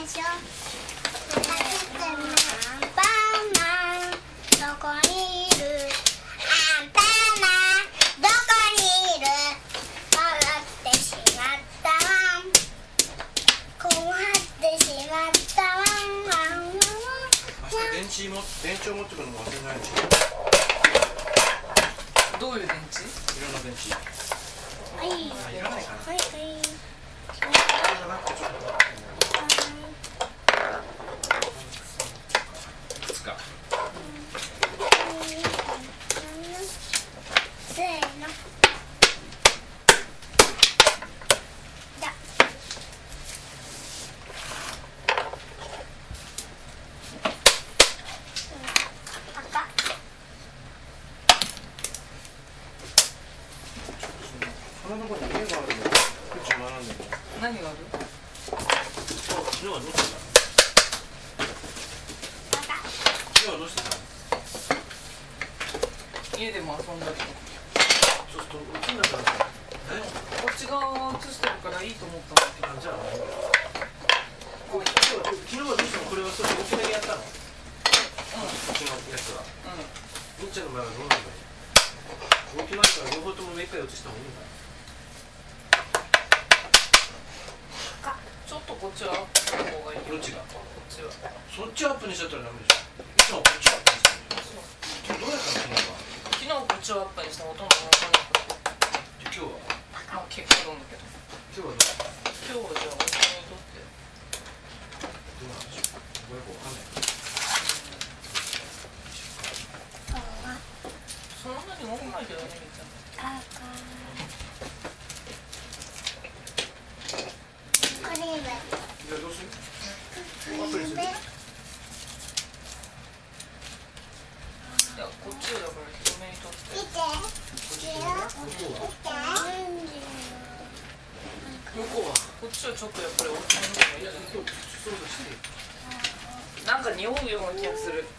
でしょ。バナナどこにいる、アンパンマンどこにいる、笑ってしまったワン、困ってしまったワンワンワンワン。 明日電池を持ってくるの忘れないでしょ。 どういう電池？ いろんな電池。 はい、 いらないかな。 はいはい。 じゃなくてちょっといくつか。 せーの。じゃ。赤。 鼻のところに目があるの。こっち学んでる。 何がある？ 昨日はどうしてた？昨日はどうしてた？ 家でも遊んだり。 ちょっと映んなかった。 こっち側映してるからいいと思ったんだけど。 じゃあ昨日はどうしてもこれは少し大きめにやったの？うちのやつは。みっちゃんの場合はどうなんだろう。大きめから両方とも目いっぱい映した方がいいんだ。 ちょっとこっちはアップした方がいい。 どっちが？ こっちは。 そっちアップにしちゃったらダメでしょ。いつもこっちアップにしてる。どうやったの昨日は？ 昨日こっちをアップにしたらほとんど分かんなくて。 今日は？ まあ結果論だけど。 今日はどう？ 今日はじゃあ大人にとってどうなんでしょう。これよくわかんない。 そんなに多くないけどね、みっちゃん。 これは。 じゃあどうする？アップにする？ いや、こっちをだから広めにとって。 見て。 向こうは？ こっちはちょっとやっぱり大きめの方がいい。 いや、そうだして。 なんか匂うような気がする。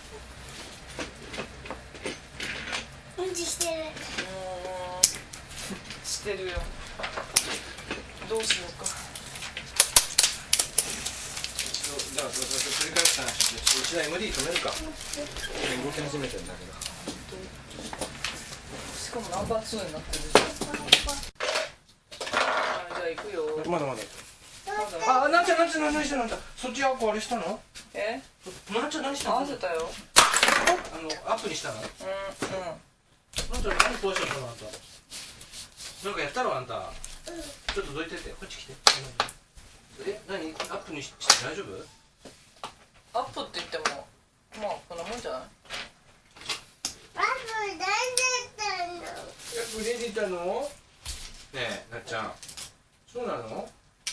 うんちしてる。 してるよ。どうしようか。 じゃあ繰り返す話で1台 MD 止めるか。動き始めてるんだけど。 しかもナンバー2になってるでしょ。じゃあ行くよ。 まだまだ。あ、なんちゃんそっちはこうあれしたの？ え？ なんちゃん何したの？ 合わせたよ。 アップにしたの？なんちゃん何壊しちゃったのあんた？なんかやったろあんた。ちょっとどいてて、こっち来て。何アップにして大丈夫？ アップって言ってもまあこんなもんじゃない？ アップ出てたの。 アップ出てたの？ねえ、なっちゃん。そうなの？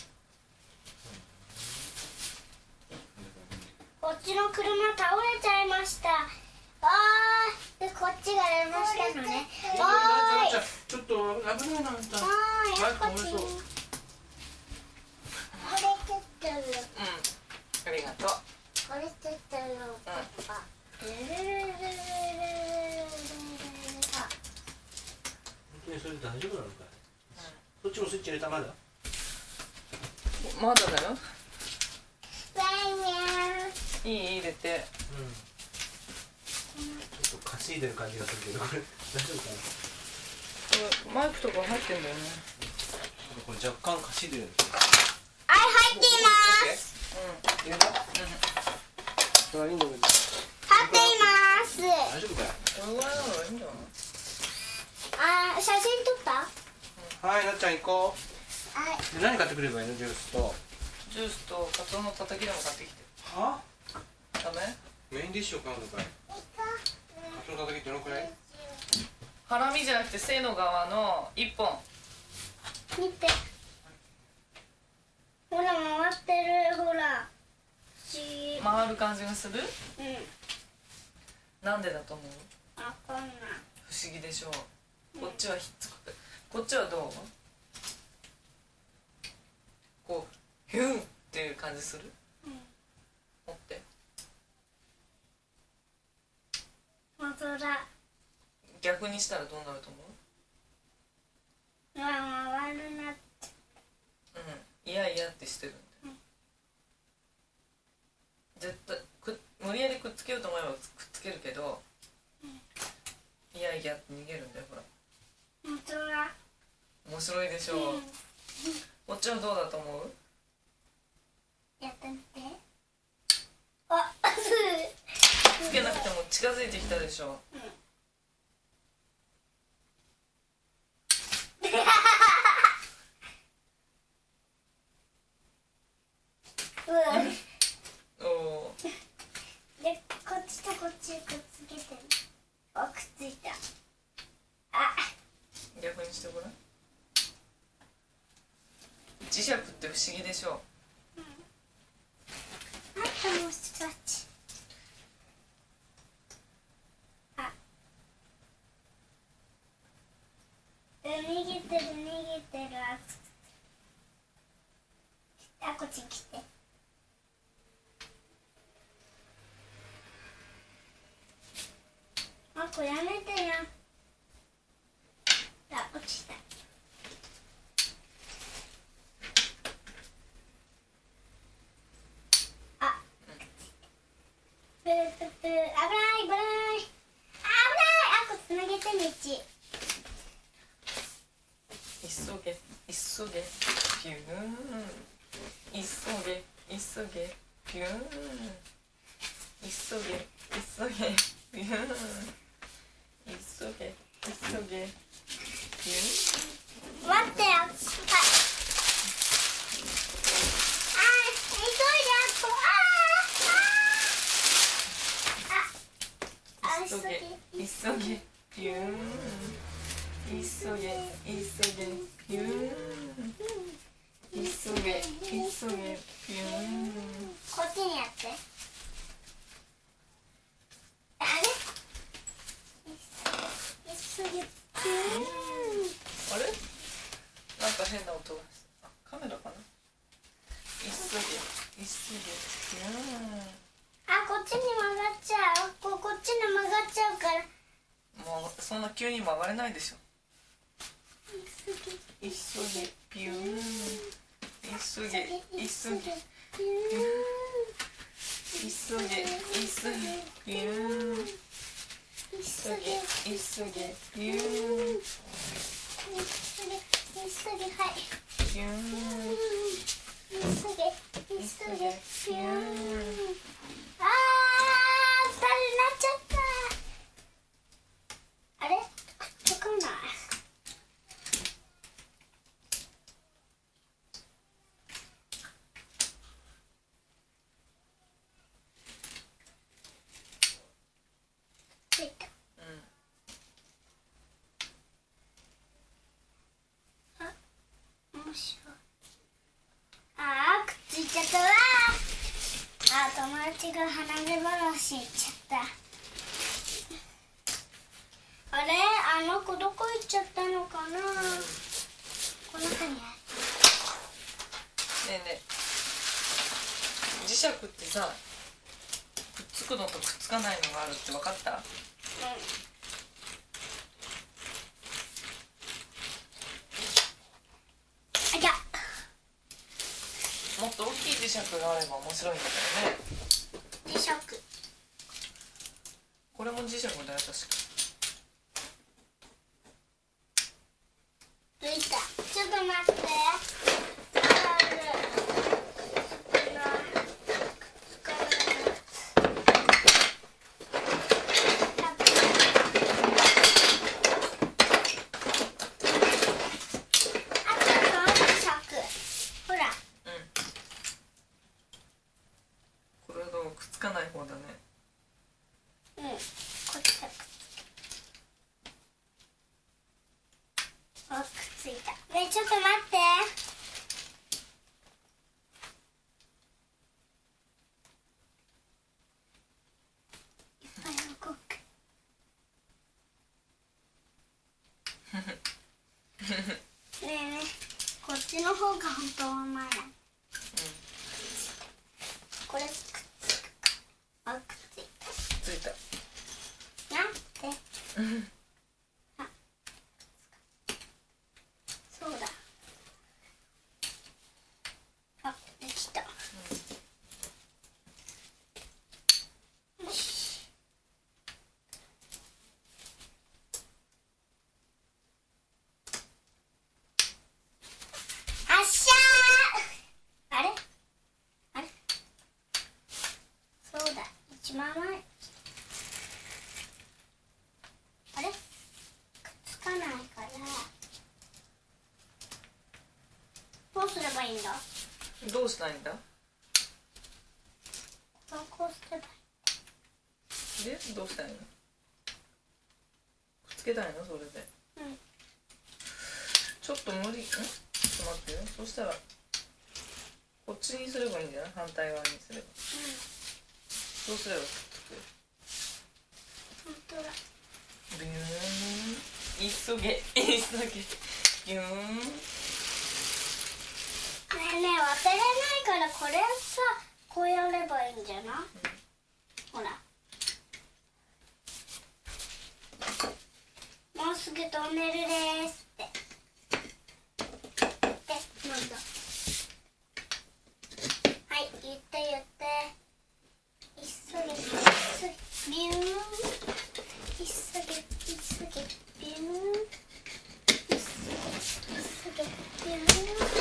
こっちの車倒れちゃいました。でこっちが出ましたのね。 ちょっと危ないなあんた。 はい、こっち。 ごめんそう。 これちょっと。 ありがとう。 これちょっとのパパ。 本当にそれで大丈夫なのかい？そっちもスイッチ入れたまだ？ まだだよ。いい入れて。 ちょっと稼いでる感じがするけど、これ大丈夫かな？ マイクとか入ってんだよね。 これ若干稼いでるんですよ。 はい、入っています。 入れた？いいんだけど。 立っています。 大丈夫かよ。 これぐらいなのがいいんじゃない？ 写真撮った？ はい、なっちゃん行こう。 はい。 で何買ってくればいいの？ジュースと。 ジュースとカツオのたたきでも買ってきて。 は？ ダメ？ メインディッシュを買うのかい？カツオのたたきってどのくらい？ ハラミじゃなくて背の側の1本。 見て。ほら、回ってる、ほら。 回る感じがする？ うん。 なんでだと思う？ あ、こんな。 不思議でしょう。こっちはひっつく。こっちはどう？こうヒュンっていう感じする？持って。 本当だ。 逆にしたらどうなると思う？ 回るなって。 いやいやってしてるんだよ。 絶対無理やりくっつけようと思えばくっつけるけど、いやいやって逃げるんだよ。ほら本当だ。 面白いでしょう、こっちはどうだと思う？ やってみて。あつけなくても近づいてきたでしょ。おお。 で、こっちとこっちくっつけてる。あ、くっついた。あ、 逆にしてごらん。磁石って不思議でしょ。 あともう一つ。あ、逃げてる。あ、こっちに来て。あ、これやめてよ。あ、落ちた。あ、プープープー、危ない。あ、これつなげて道。 急げピューン、急げピューン、急げピューン、急げピューン。 待ってよ。はい。急いで。 急げピューン、急げピューン、急げピューン。 こっちにやって。あれ？急げピューン。 あれ？なんか変な音がする。カメラかな？急げピューン。 あ、こっちに曲がっちゃう。こっちに曲がっちゃうから。 もうそんな急に曲がれないでしょ。 急げピューン、急げピューン、急げピューン、 はい。 ピューン、 急げピューン。あー、二人になっちゃった。あれ？くっつかない。ついた。あ、面白い。あー、くっついちゃったわー。あ、友達が鼻毛話言っちゃった。あれ、あの子どこ行っちゃったのかな。この中にある。 ねえねえ、磁石ってさ、くっつくのとくっつかないのがあるって分かった？ あ、じゃもっと大きい磁石があれば面白いんだけどね。 磁石。 これも磁石だよ、確か。 ついた。ちょっと待って。 くっつかない方だね。 こっちだ。あ、くっついた。ね、ちょっと待って。いっぱい動く。ねえねえ、こっちの方が本当は前だ。これくっつくか。あ、くっついた。 ついた。 しまわない。あれくっつかないからどうすればいいんだ。 どうしたいんだ。 こうすればいい。 でどうしたいの。くっつけたいのそれで。 うんちょっと無理。ちょっと待ってよ。そしたらこっちにすればいいんじゃない。反対側にすれば。どうすればくっつく。 本当だ。 ビューン。急げ急げ。ビューン。 ねえねえ渡れないからこれさこうやればいいんじゃない。ほらもうすぐトンネルですってなんだ。はい言って言って急げ急げビューン急げ急げビューン急げビューン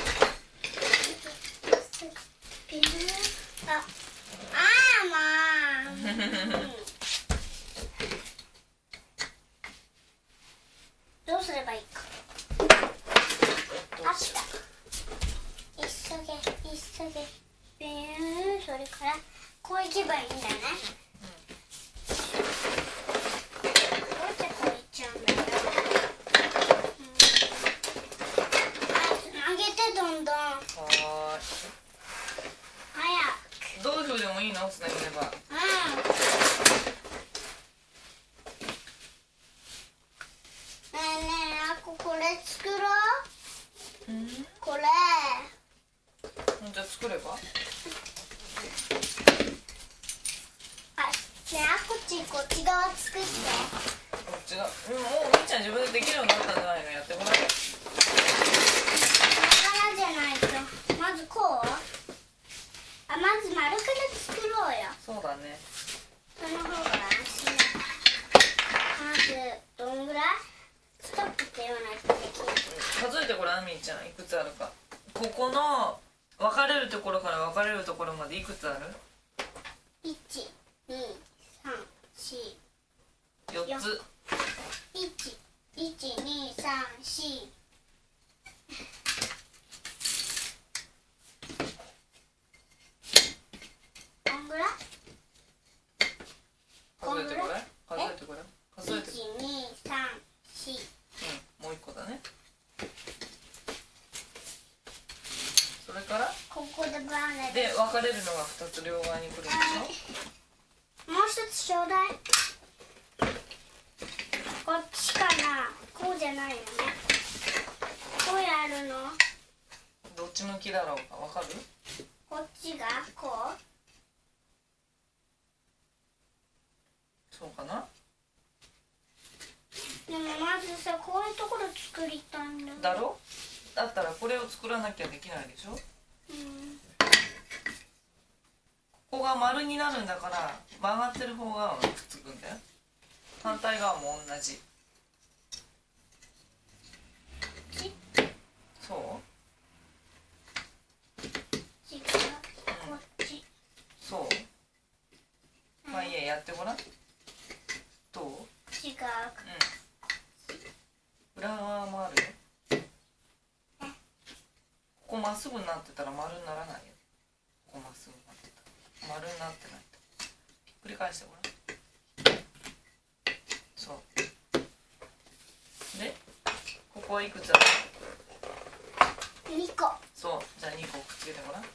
ビューンまあどうすればいいか。あった急げ急げビューンそれからこう行けばいいんだね。どうやってこう行っちゃうんだよ。投げてどんどんはーい。 早く。 どういう風でもいいの。つなげれば。 ねえねえあこれ作ろう。これじゃあ作れば。 あねえあこっち側作って。 こっちがもうお兄ちゃん自分でできるようになったんじゃないの。やってごらん。 これからじゃないとまずこうまず丸から作ろうよ。 そうだね。 その方が安心だ。まずどんぐらいストップって言わないとできない。 数えてごらんみーちゃん。いくつあるか。ここの分かれるところから分かれるところまでいくつある。 1、2、3、4 4つ。 1、2、3、4こんぐらい数えてごらん。数えてごらん。数えて。 1、2、3、4 もう一個だね。それからここでバーネで分かれるのが2つ両側に来るんでしょ。 もう一つちょうだい。こっちかな。こうじゃないよね。こうやるの。 どっち向きだろうか分かる。 こっちがこそうかな。 う。でもまずさこういうところ作りたいんだ。 だろ。だったらこれを作らなきゃできないでしょ。ここが丸になるんだから曲がってる方側がくっつくんだよ。反対側も同じ。そう違う。こっち。 そう。まあいいや、やってごらん。どう。 違う。 裏側もあるよ。ここまっすぐになってたら丸にならないよ。ここまっすぐになってたら丸になってないと。ひっくり返してごらん。そうでここはいくつある。 2個。 そう、じゃあ2個くっつけてごらん。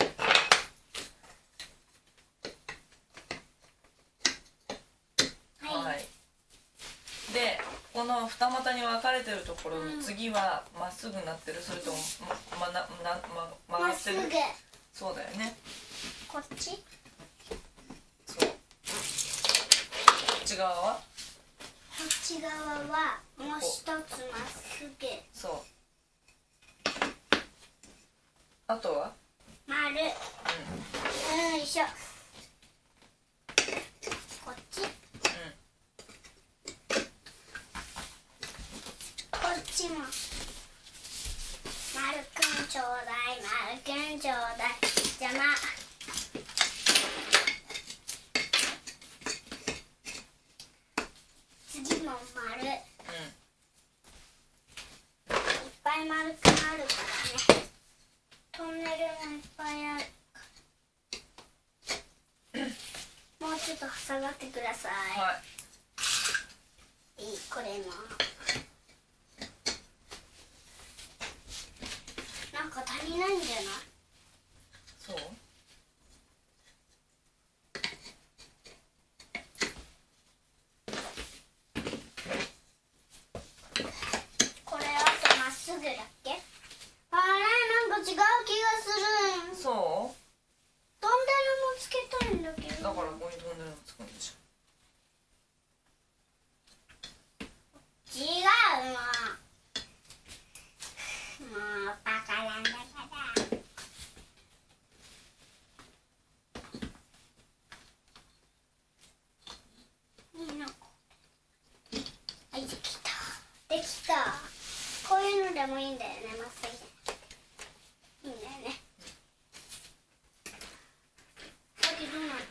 はい。でこの二股に分かれてるところの次はまっすぐになってる。それとも曲がってる。 まっすぐ。 そうだよね。 こっち。 そう。こっち側は。 こっち側はもう一つまっすぐ。 そう。あとは丸。よいしょ。こっち。こっちも。丸くんちょうだい。丸くんちょうだい。邪魔。 っと下がってください。 はい。 これもなんか足りないんじゃない？ そう？ これあとまっすぐだっけ？あれなんか違う気がする。 そう？ トンネルもつけたいんだけど。 だからここにトンネルがつくんでしょ。 違うの。もうバカなんだから。いいの。はい、できた。できた。こういうのでもいいんだよね、まっすぐ。いいんだよね。さっきどうなって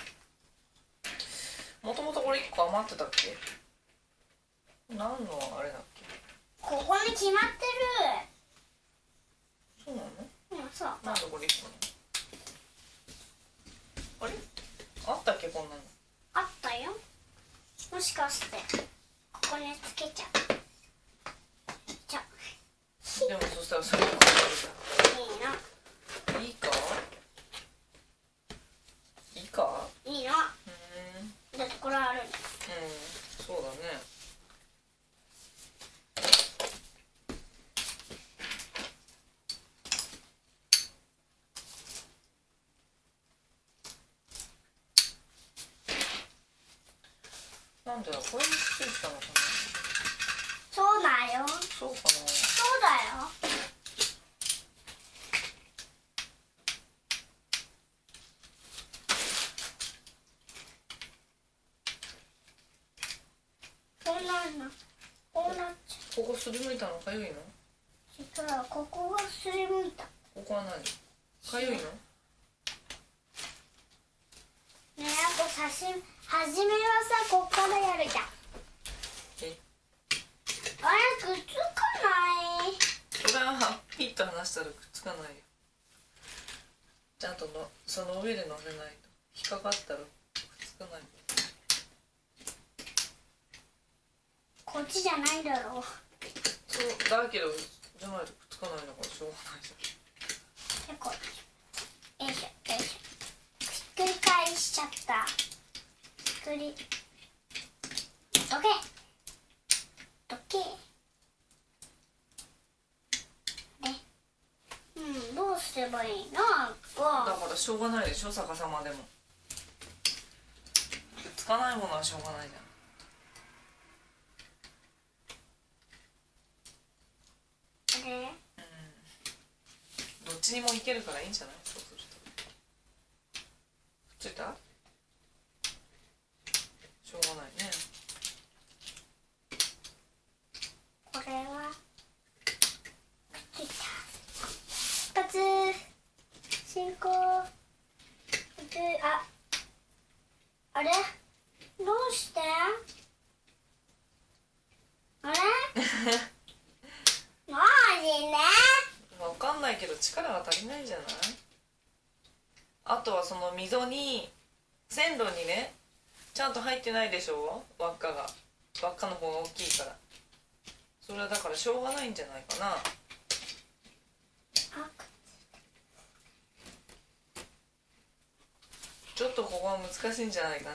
た？ もともとこれ1個余ってたっけ？何のあれだっけ？ ここに決まってそうなの？ る。うん、そう。 なんでこれ1個なの？あれ？あったっけこんなの？ あったよ。もしかしてここにつけちゃう。じゃでもそしたらそれもいいの。 いいか？いいか？ いいの。だってこれあるんだ。 そうだね。なんでだ、これについたのかな。 そうだよ。 そうかな。 そうだよ。そうなんだ。こうなっちゃここすりむいたのかゆいの？ う。実はここがすりむいた。 ここは何？かゆいの？ ねえ、あと初めはさ、こっからやるじゃん。 え？ あれ、くっつかない。 それはピッと離したらくっつかないよ。ちゃんとのその上で乗せないと引っかかったらくっつかない。 こっちじゃないだろう。 そうだけどじゃないとくっつかないんだからしょうがないじで、こっち。よいしょ、よいしょ。ひっくり返しちゃった。ひっくり。どけ。どけ。で、どうすればいいの？ ゃん。だからしょうがないでしょ、逆さまでも。くっつかないものはしょうがないじゃん。どっちにもいけるからいいんじゃない？そうすると。くっついた？しょうがないね。 これはくっついた。一発進行。あれどうしてあれマジね。 わかんないけど力が足りないんじゃない？あとはその溝に線路にねちゃんと入ってないでしょ、輪っかが。輪っかの方が大きいから、それはだからしょうがないんじゃないかな。ちょっとここは難しいんじゃないかな。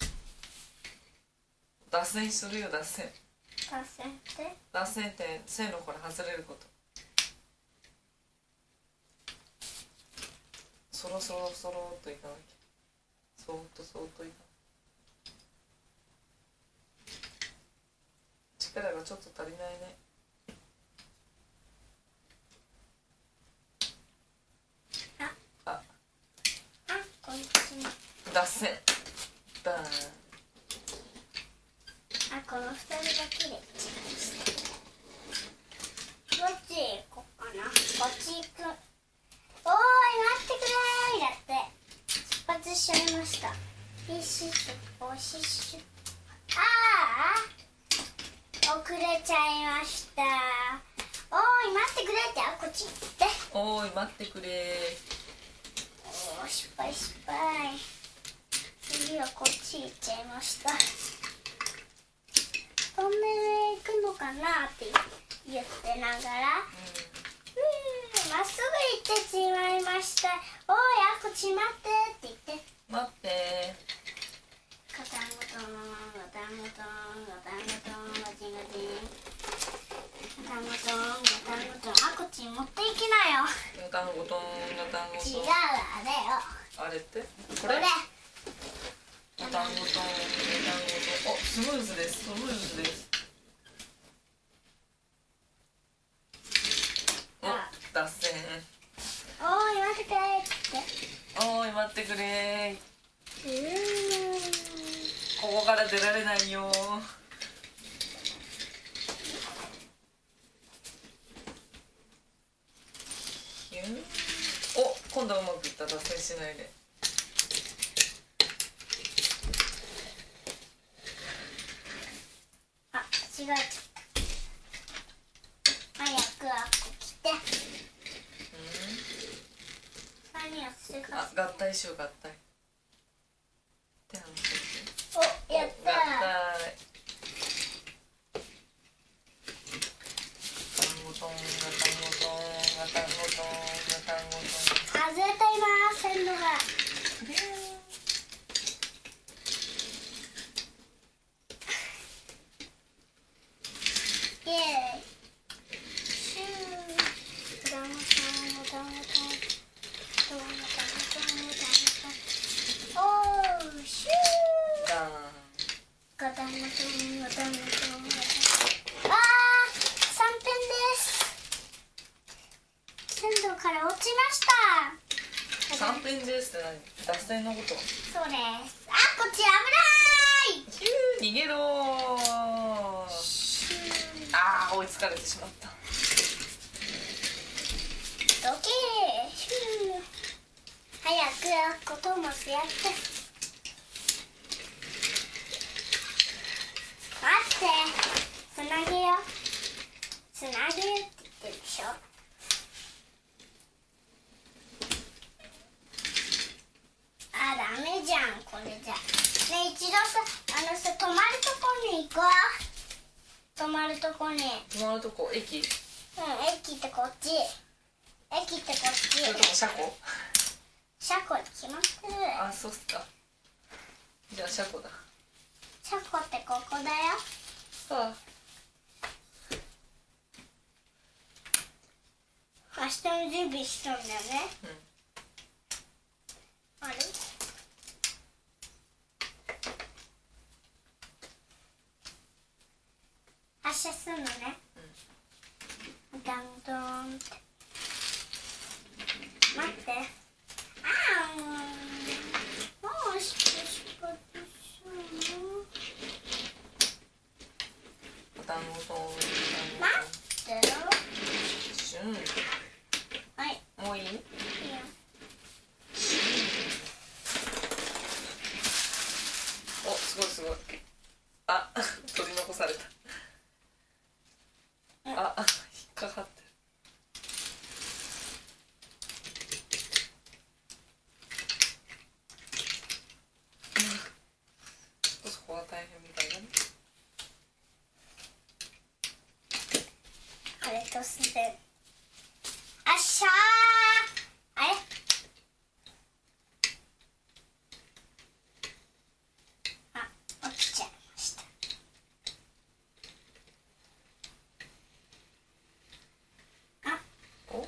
脱線するよ、脱線。 脱線って脱線って線路から外れること。そろそろそろっといかなきゃ。そーっとそーっといかなきゃ。力がちょっと足りないね。 こいつも脱線バーン。 この2人が切れちゃいました。どっち行こうかな。こっち行く。おーい、待ってくれーだって出発しちゃいました。フィッシュシュおしっしゅ。遅れちゃいました。おーい、待ってくれって。こっち行って。 おーい、待ってくれ。 失敗失敗。失次はこっち行っちゃいました。トンネルへ行くのかなって言ってながら、まっすぐ行ってしまいました。おい、あこちまってって言って。 待って。 ガタンゴトンガタンゴトンガタンゴトンガチンガチンガタンゴトンガタンゴトン、あこちん持っていきなよ。 ガタンゴトンガタンゴトン。 違う、あれよ。 あれってこれ。 ガタンゴトンガタンゴトン。お、スムーズです、スムーズです。お、脱線。 おい、待ってくれって。 おい、待ってくれ。ここから出られないよ。お、今度はうまくいった。脱線しないで。 あ、違う。早くあっこ来て。何をするか。 あ、合体しよう、合体。 お、やったー。 合体。ガタンゴトンガタンゴトンガタンゴトンガタンゴトン。 外れています、線路が。イエーイ。シュー。ガタンゴトンガタンゴトンガタンゴトンガタンゴトン。おー、シュー。 ダーン。 ガタンゴトンガタンゴトンガタン。あー、3点です。線路から落ちました。 三点ですって何？脱線のこと？ そうです。あ、こっち危ない。 ヒュー、逃げろー。あー、追いつかれてしまった。 どけー。シュー。早くこともすやって。待って。つなげよ。つなげるって言ってるでしょ。あ、ダメじゃん、これじゃ。ね、一度さ、止まるとこに行こう。止まるとこに。 止まるとこ、駅？ 駅ってこっち。駅ってこっち。 それとも車庫？ 車庫に決まってる。 あ、そうっすか。じゃあ車庫だ。 車庫ってここだよ。 さあ。 明日の準備しとんだよね。あれ？発射するのね。ダンドーンって。待って。あー、もうしっかりしよう。 ガタンゴトンガ待ってよ。 シュン。 はい。 もういい？ いいよ。 お、すごいすごい。あ、取り残された。あ、引っかかってる。そこが大変みたいだね。 あれ突然。あっしゃー。あれ？あ、起きちゃいました。あ、 お？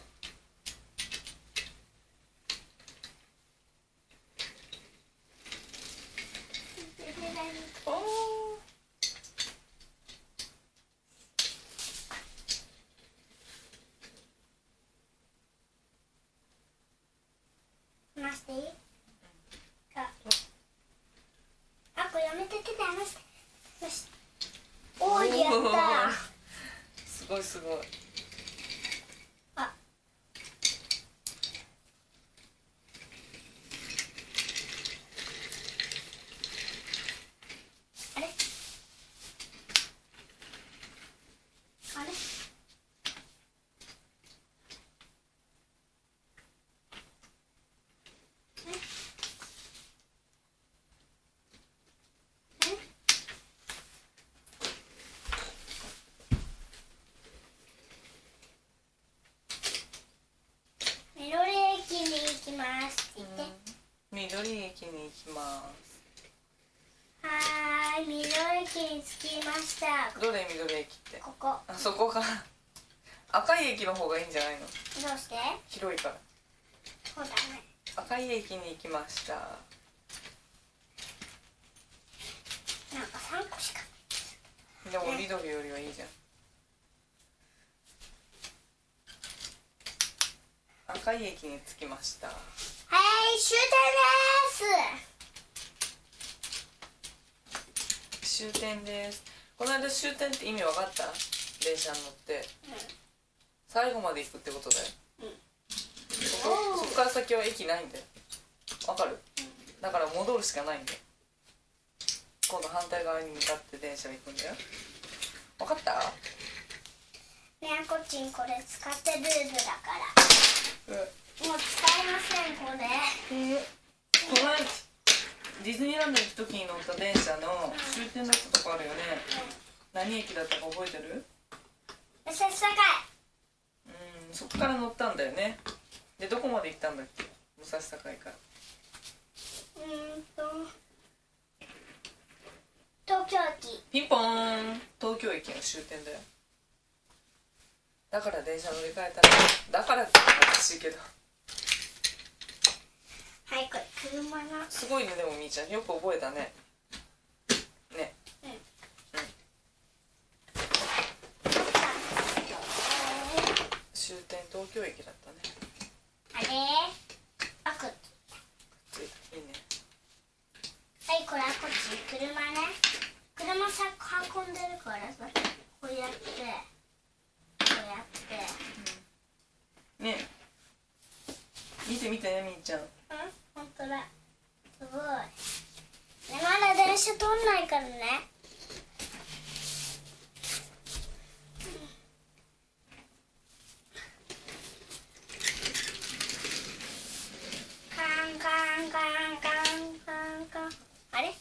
おー。 話していい？あ、これやめて手で離して。よし。おーい、やったー。 すごいすごい。 あ、あれ？あれ？ 駅に着きました。 どれ緑駅って？ ここ。 あそこか。赤い駅の方がいいんじゃないの？ どうして？ 広いから。 そうだね。 赤い駅に行きました。 なんか3個しか。 でも緑よりはいいじゃん。赤い駅に着きました。 はい、終点です。 終点です。この間終点って意味分かった？電車に乗って、最後まで行くってことだよ。そこから先は駅ないんだよ。分かる？だから戻るしかないんだよ。今度反対側に向かって電車行くんだよ。分かった？ ねえ、こっちにこれ使ってルールだから。もう使いません、これ。 この間ディズニーランドに行く時に乗った電車の終点だったとこあるよね。何駅だったか覚えてる？ 武蔵境。 そこから乗ったんだよね。で、どこまで行ったんだっけ？武蔵境から。 東京駅。 ピンポーン。東京駅の終点だよ。だから電車乗り換えたら、だからっておかしいけど。 はい、これ車の。 すごいね、でもみーちゃんよく覚えたね。ね。終点東京駅だったね。 あれ？あ、くっついた。いいね。 はい、これはこっち車ね。車さ運んでるからさ、こうやってこうやって、 ね。見て見てね、みーちゃん。 本当だ。すごい。ね、まだ電車通んないからね。カンカンカンカンカンカン。あれ？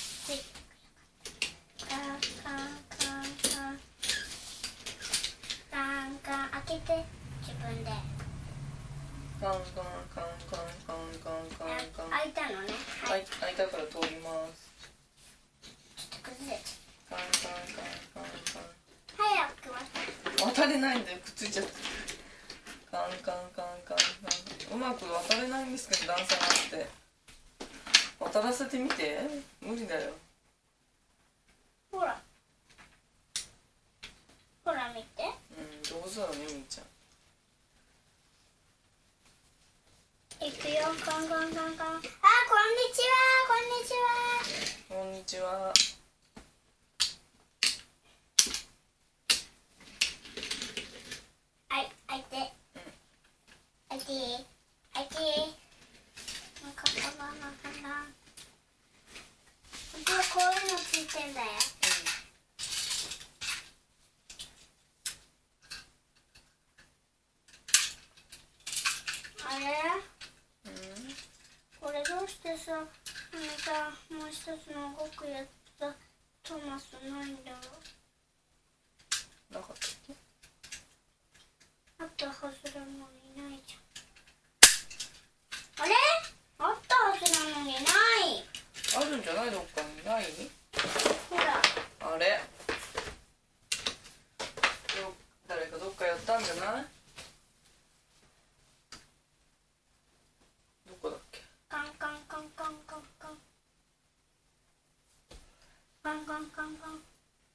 カンカンカンカンカンカン。開けて自分で。 カンカンカンカンカンカンカンカン。 開いたのね。 開いたから通ります。 ちょっと崩れちゃカンカンカンカンカン。 早く渡れないんだよ、くっついちゃって。カンカンカンカンカン。うまく渡れないんですけど、段差があって。渡らせてみて。無理だよ。 ほら。ほら見て。 上手だね、みーちゃん。 いくよ、カンカンカンカン。あ、こんにちは、こんにちは。 こんにちは。 はい、開いて。開いて。開いて。カンカンカンカンカン。こういうのついてんだよ。あれ？これどうしてさ、もう一つの動くやつさ、トーマスないんだろう。 なかったっけ？ あったはずなのにないじゃん。あれ？あったはずなのにない。 あるんじゃない？どっかにない？ ほら。 あれ？誰かどっかやったんじゃない？どこだっけ？ カンカンカンカンカンカン。カンカンカンカン。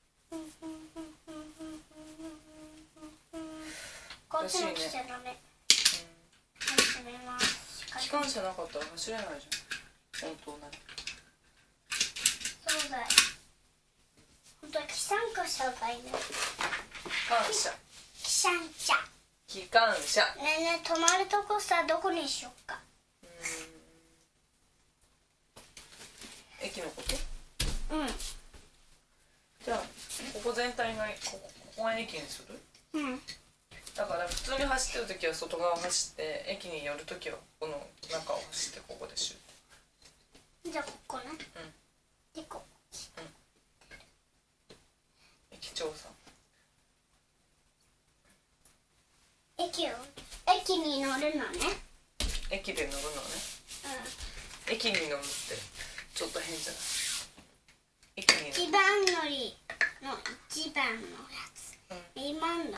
こっちも来ちゃダメ。始めます。 機関車なかったら走れないじゃん。本当なら。 そうだよ。本当は機関車がいいね。 機関車。 機関車。 機関車。 ねえねえ、泊まるとこさ、どこにしよっか。 駅のこと？ うん。 じゃあここ全体がここが駅にする？ うん。 だから普通に走ってる時は外側を走って、駅に寄る時はこの中を走ってここでシュート。 じゃあここね。でこ。 駅長さん。 駅に乗るのね。 駅で乗るのね。駅に乗るってちょっと変じゃない？駅に一番のりの一番のやつ、二番のりが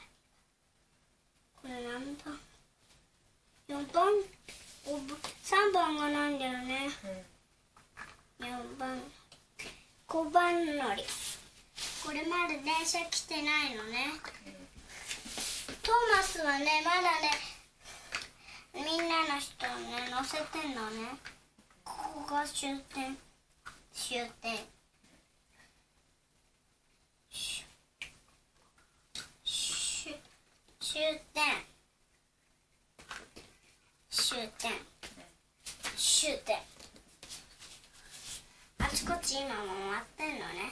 これ何番？4番3番がなんだよね、4番5番のり、これまだ電車来てないのね、トーマスはねまだねみんなの人をね乗せてんのね。ここが終点終点あちこち今も回ってんのね。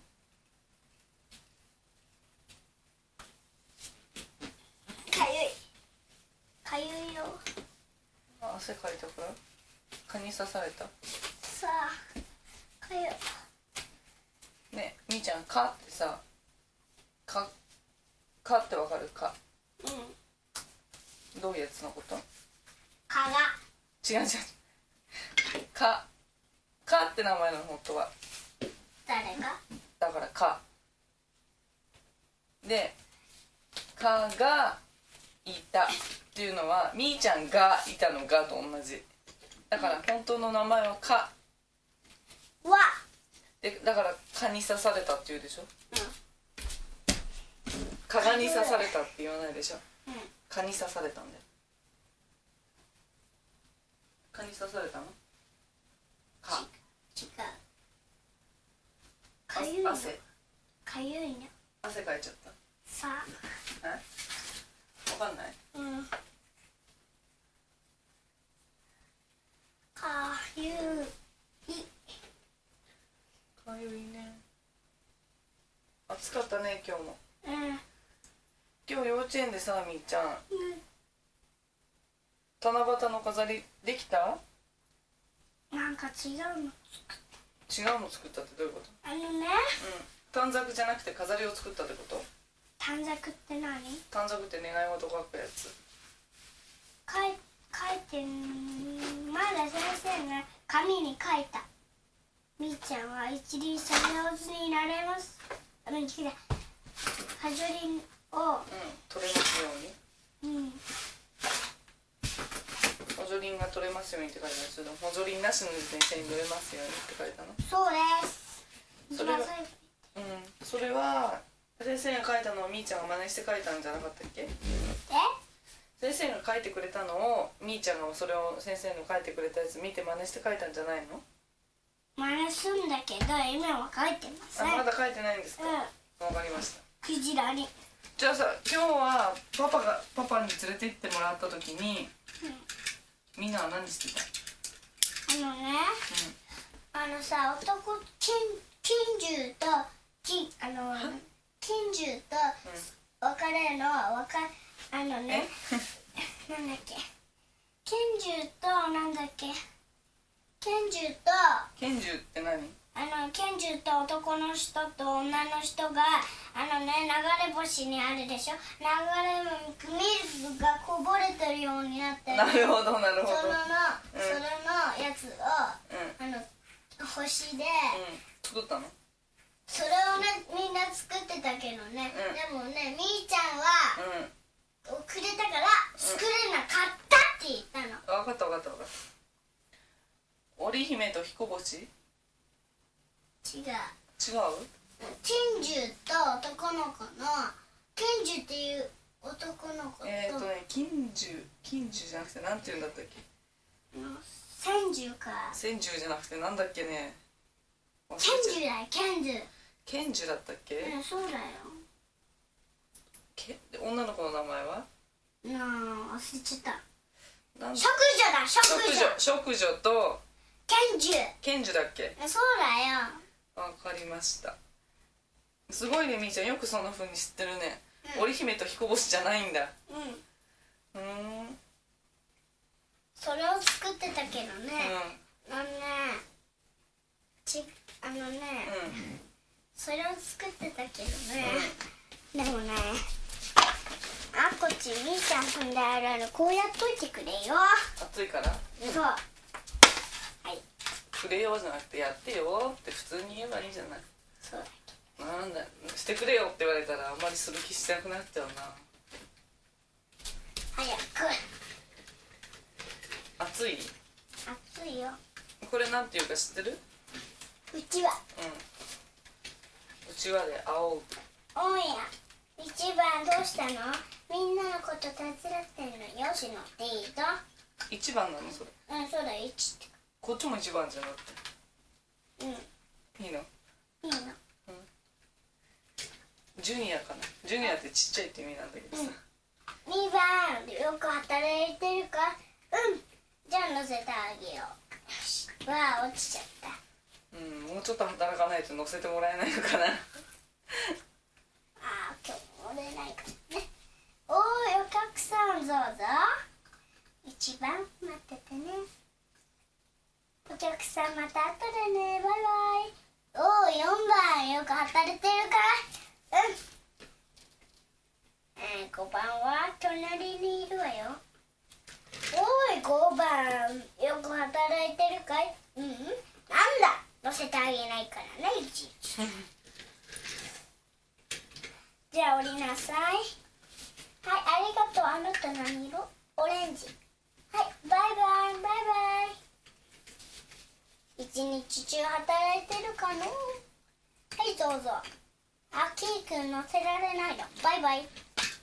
かゆいよ。 汗かいたから蚊に刺された。 さあかゆいね、みーちゃん、蚊ってさ、蚊ってわかる？蚊どういうやつのこと？ 蚊が違う蚊って名前の本当は。 誰が？ だから蚊で、蚊がいたっていうのはみーちゃんがいたのがと同じだから、本当の名前は蚊わで、だから蚊に刺されたって言うでしょ。蚊がに刺されたって言わないでしょ。蚊に刺されたんだよ。蚊に刺されたの？蚊。 違う。かゆいの。 汗。 かゆいの。 汗かいちゃった。 さあ。 わかんない？ かゆい。 かゆいね。暑かったね今日も。今日幼稚園でさ、みーちゃん、七夕の飾りできた？ なんか違うの違うの作ったってどういうこと？短冊じゃなくて飾りを作ったってこと？ 短冊って何？ 短冊って願い事書くやつ。 書いてまだ先生が紙に書いた。みーちゃんは一輪車上手になれます。はじょりんを、 取れますように。補助輪が取れますようにって書いてある。補助輪なしの自転車に乗れますようにって書いたの？ そうです。 それは先生が書いたのをみーちゃんが真似して書いたんじゃなかったっけ？先生が書いてくれたのをみーちゃんがそれを先生の書いてくれたやつ見て真似して書いたんじゃないの？ 真似すんだけど今は書いてません。 まだ書いてないんですか？わかりました。 クジラに。 じゃあさ、今日はパパに連れて行ってもらった時に、みんなは何してた？ さ、金獣と金獣と別れのなんだっけ、拳銃となんだっけ、拳銃って何？拳銃と男の人と女の人が流れ星にあるでしょ。ミルクがこぼれてるようになってる。 なるほどなるほど。 それのやつを、星で、 作ったの？ それをねみんな作ってたけどね、でもねみーちゃんは、くれたから作れなかったって言ったの。 分かった。織姫と彦星？違う？ 拳銃と男の子の拳銃っていう男の子と金銃じゃなくてなんて言うんだったっけ？ 戦銃か。 戦銃じゃなくてなんだっけね。 拳銃だよ、拳銃。 拳銃だったっけ？ そうだよ。 女の子の名前は？ 忘れちゃった。 淑女と拳銃だっけ？ そうだよ。 わかりました。すごいねみーちゃん、よくそんな風に知ってるね。織姫と彦星じゃないんだ。 それを作ってたけどね、それを作ってたけどね、でもね、こっちみーちゃん踏んであるこうやっといてくれよ。 暑いから？ そう。 くれよじゃなくてやってよって普通に言えばいいじゃない。 そうだなんだしてくれよって言われたらあんまりする気しなくなっちゃうな。 早く。 暑い？ 暑いよ。 これなんていうか知ってる？ うちは。 うちわで青。 おや、一番どうしたの？みんなのこと手伝ってんのよ。しのっていいと。 一番なのそれ？ そうだよ、一って。 こっちも一番じゃなくて。いいの？ いいの。 ジュニアかな。ジュニアってちっちゃいって意味なんだけどさ。 2番よく働いてるか？じゃあ乗せてあげよう。よし。わあ、落ちちゃった。 もうちょっと働かないと乗せてもらえないのかな。 今日乗れないからね。おーい、お客さんどうぞ。1番待っててね。お客さんまた後でね。バイバイ。おー、4番よく働いてるかい？5番は隣にいるわよ。おい、5番よく働いてるかい？なんだ、乗せてあげないからね、いちいち。じゃあ降りなさい。はい、ありがとう。あなた何色？オレンジ。はい、バイバイバイバイ。一日中働いてるかの？はい、どうぞ。キーくん乗せられないの。バイバイ。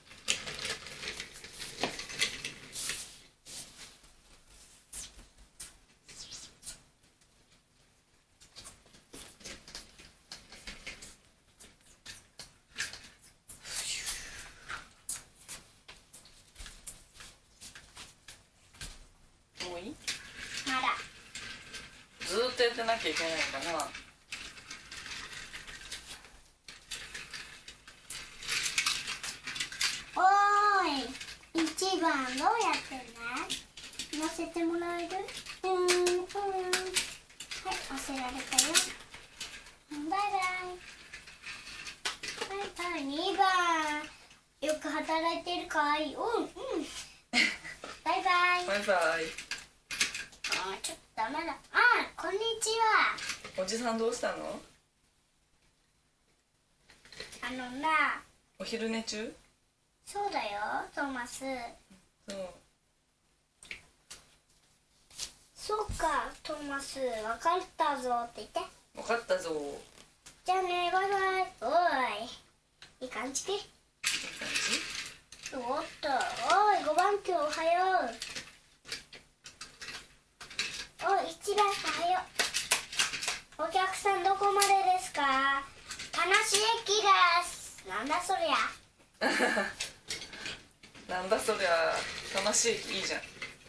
もういい？ まだ。 ずーっとやってなきゃいけないのかな。 おーい、1番どうやってんの？乗せてもらえる？はい、乗せられたよ。バイバイ。バイバイ。2番よく働いてるかい？バイバイ。 バイバイ。 ちょっとダメだ。こんにちは。 おじさんどうしたの？お昼寝中？ そうだよ、トーマス。 そう。 そうか、トーマス、分かったぞって言って。 分かったぞ。 じゃあね、バイバイ。おい、いい感じか？ いい感おっと、おい、5番今日おはよう。おい、1番おはよう。お客さんどこまでですか？田無駅です。なんだそりゃ。 なんだそりゃ、田無駅いいじゃん。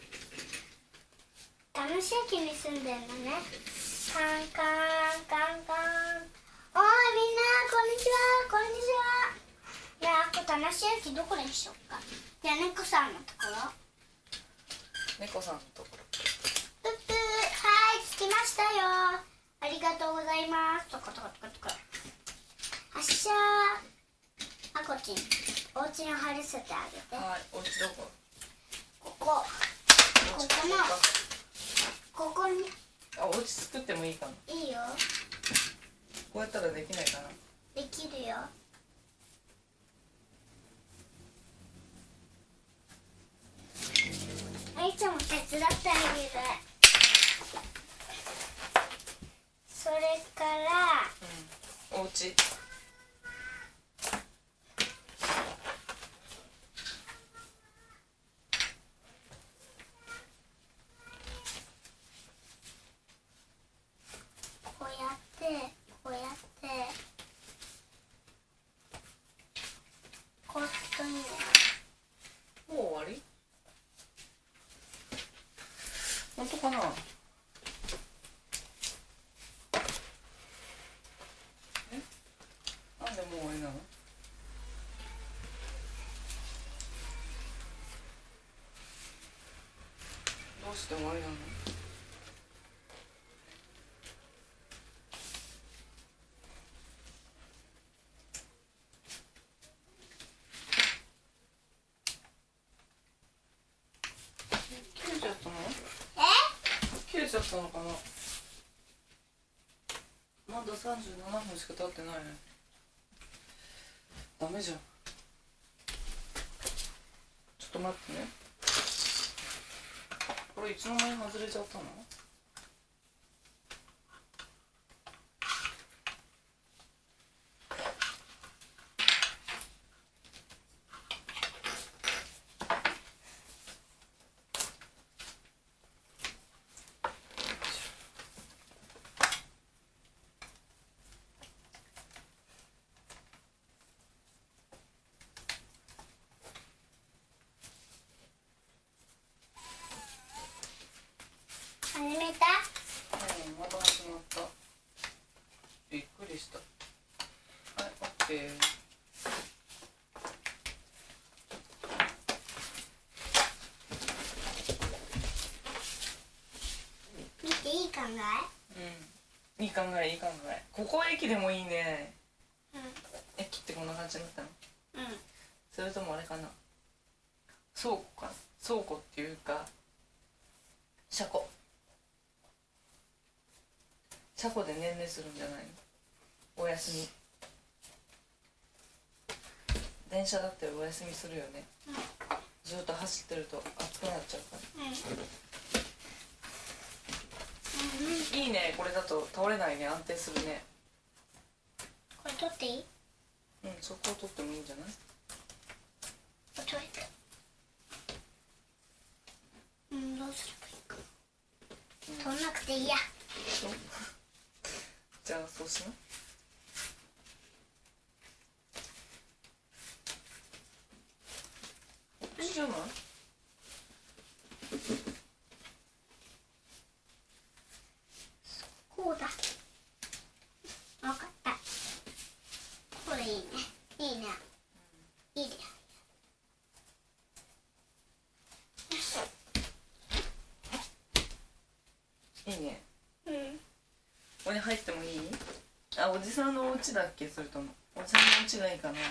田無駅に住んでんのね。カンカンカンカン。おいみんな、こんにちは、こんにちは。じゃあ、田無駅どこでしょうか？じゃあ、猫さんのところ。 猫さんのところ。 プップー、はい、着きましたよ。ありがとうございます。トコトコトコトコ。発車。こっちに。お家に入らせてあげて。 はい、お家どこ？ ここの、ここに。 お家作ってもいいかな。 いいよ。 こうやったらできないかな。 できるよ。いつも手伝ってあげる。それからお家。 こうやってこうやってこうするといいね。 もう終わり？本当かな？なんでもう終わりなの？どうして終わりなの？切れちゃったの？切れちゃったのかな？ まだ37分しか経ってないね。ダメじゃん。ちょっと待ってね。これいつの間に外れちゃったの？ 始めた？ まだ始まった。びっくりした。はい、オッケー。 見て、いい考いい考え、いい考え。ここ駅でもいいね。 え？ 駅ってこんな感じになったの？ うん。 それともあれかな、倉庫かな。倉庫っていうか車庫。車庫で年齢するんじゃないの？お休み。電車だってお休みするよね。ずっと走ってると暑くなっちゃうから。いいね、これだと倒れないね、安定するね。 これ取っていい？ そこを取ってもいいんじゃない？ 取れた。どうすればいいか。取んなくていいや。 そうじゃあそうしな。こっちじゃない？ こうだ。わかった。これいいね。いいね。いいね。 いいね。 うん。 ここに入ってもいい？あ、おじさんのお家だっけ？それともおじさんのお家がいいかな。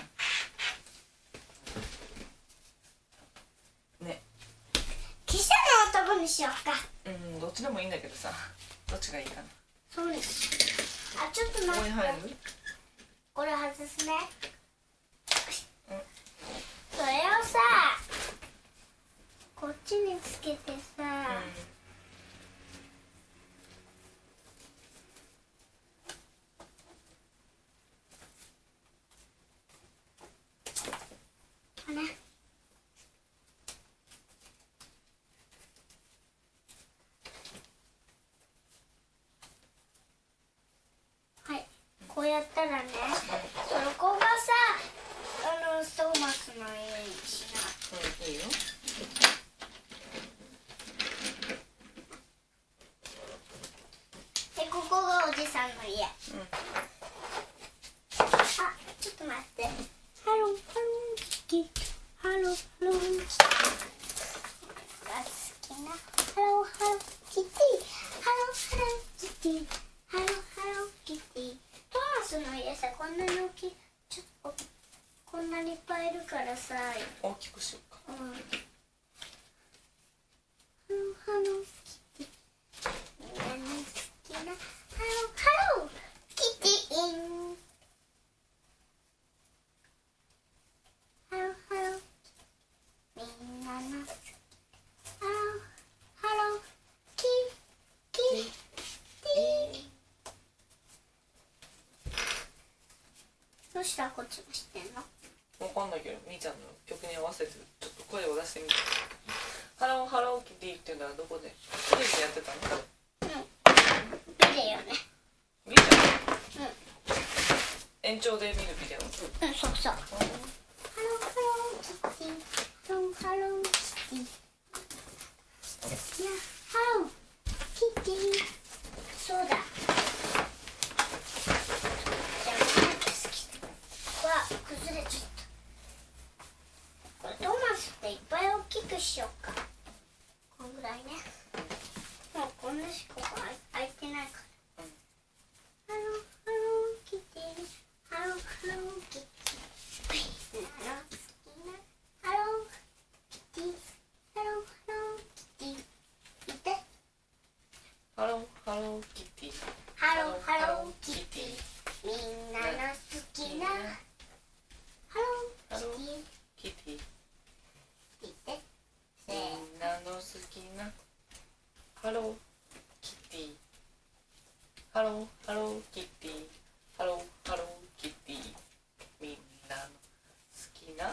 ね。 汽車の男にしようか。 どっちでもいいんだけどさ、どっちがいいかな。 そうです。あ、ちょっとここ待って。 に入る？ これ外すね。 うんそれをさ、こっちにつけてさ、あれ。はい、こうやったらね、そこがさ、トーマスの家にしな。 いいよ。 で、ここがおじさんの家。あ、ちょっと待って。ハローキティ。ハローハローキティ。が好きな。ハローハローキティ。ハローハローキティ。ハローハローキティ。トーマスの家さ、こんなに大きい。ちょっとこんなにいっぱいいるからさ。 大きくしようか。 ハローハローキティ。みんなに好きな。ハローハローキティ。ハローハローみんなの好き。ハローハローキティ。どうしたらこっちも知ってんの？ わかんないけど、みーちゃんの曲に合わせてちょっと声を出してみて。ハローハローキティっていうのはどこでテレビでやってたの？ ビデオね。 ビデオ？延長で見るビデオ？ そうそう。ハローハローキティ。ハローハローキティ。いや、ハローキティ。そうだ。じゃあ、マイク好き。わ、崩れちゃった。これトーマスっていっぱい大きくしようか。こんぐらいね。もうこんなしか開いてないから。ハローハローキティ。ハローハローキティ。 ハローハローキティ、ハローハローキティ、みんなの好きなハロ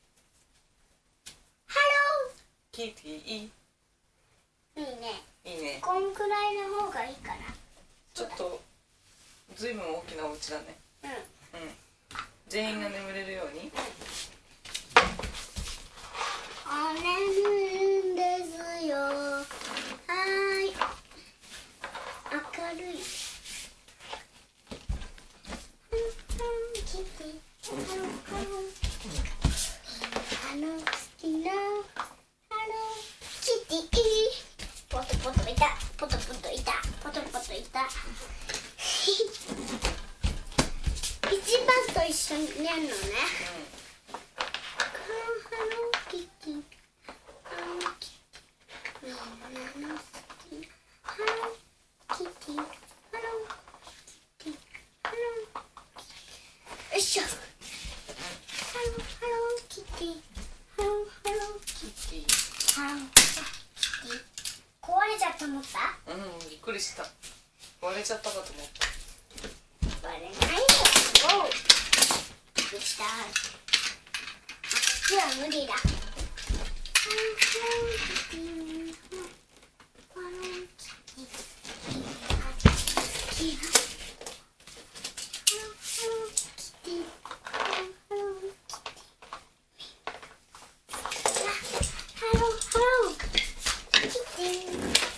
キティ。いー。いいね。 いね。 こんくらいの方がいいかな。 ちょっとずいぶん大きなお家だね。 うん。 うん。全員が眠れるように。 眠るんですよ。はーい。明るい。キティ、ハローハロー。好きなハローキティ。ポトポトいた、ポトポトいた、ポトポトいた。一番と一緒にやるのね。ハローキティ、ハローキティ、みんなの好きなハローキティ、ハローキティ、ハロー。よいしょ。ハローハローキティ、ハローハローキティ、ハローキティ。壊れちゃった思った？ びっくりした。割れちゃったかと思った。 割れないよ。おう。びっくりした。こっちは無理だ。ハローハローキティ、ハローキティ、ハローキティ、ハローハローキティ、ハローハローキティ、ハローハローキティ。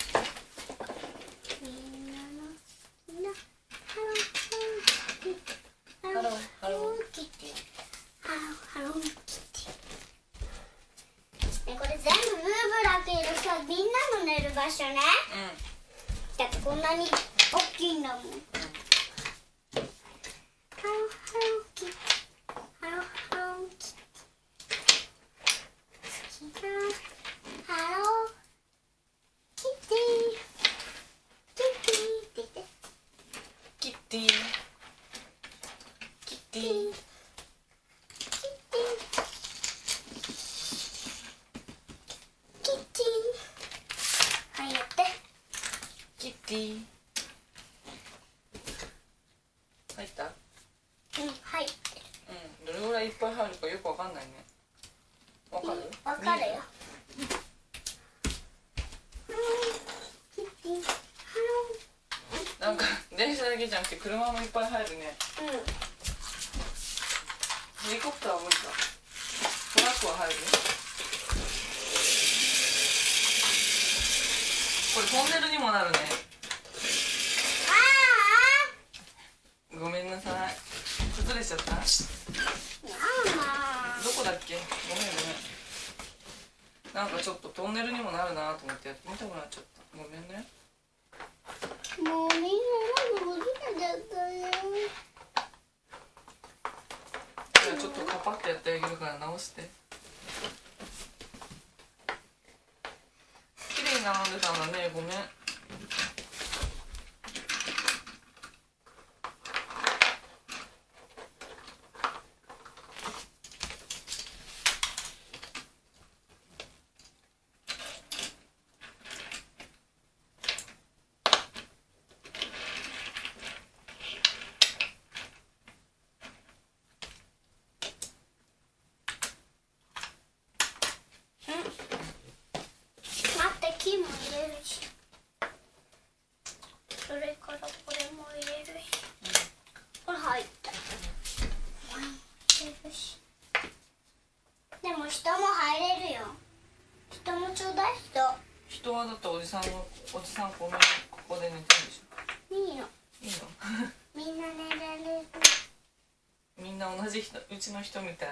みんなの好きなハローハローキティ、ハローキティ、ハローハローキティ。ね、これ全部ムーブラっているさ、みんなの寝る場所ね。だってこんなに大きいんだもん。ハローハローキティ、ハローハローキティ、好きなハローキティ、キティって言って。 キティキティキティ、キティ。はい、やって。 キティ。入った？ うん、はい。 どれぐらいいっぱい入るかよくわかんないね。わかる？ わかるよ。キティ、ハなんか電車だけじゃなくて車もいっぱい入るね。 ロー。うん。 ヘリコプターは無理か。トラックは入る？これトンネルにもなるね。 あごめんなさい。崩れちゃった。 あ、 どこだっけ？ごめんごめん。なんかちょっとトンネルにもなるなと思ってやってみたくなっちゃった。ごめんね。 もうみんななんか崩れちゃったよ。 じゃあちょっとカパってやってあげるから直して。綺麗に並んでたんだね。ごめん。 待って、木も入れるし。それからこれも入れるし。これ入った。入れるし。でも人も入れるよ。人もちょうだい。 人はだっておじさんここで寝てるでしいいの。 ょ。いいの？ みんな寝れる。 みんな同じ人、うちの人みたい。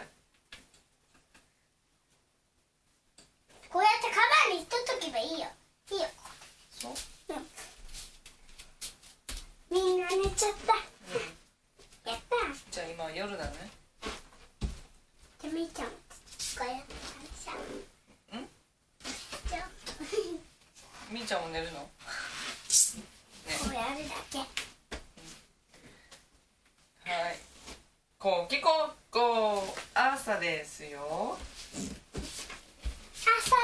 こうやってカバーにしとっとけばいいよ。いいよ。 そう？ みんな寝ちゃった。やった。 じゃあ今夜だね。 でみーちゃんこうやってさ。じゃあみーちゃんも寝るの？ね。 こうやるだけ。 はい。こきここ朝ですよ。 朝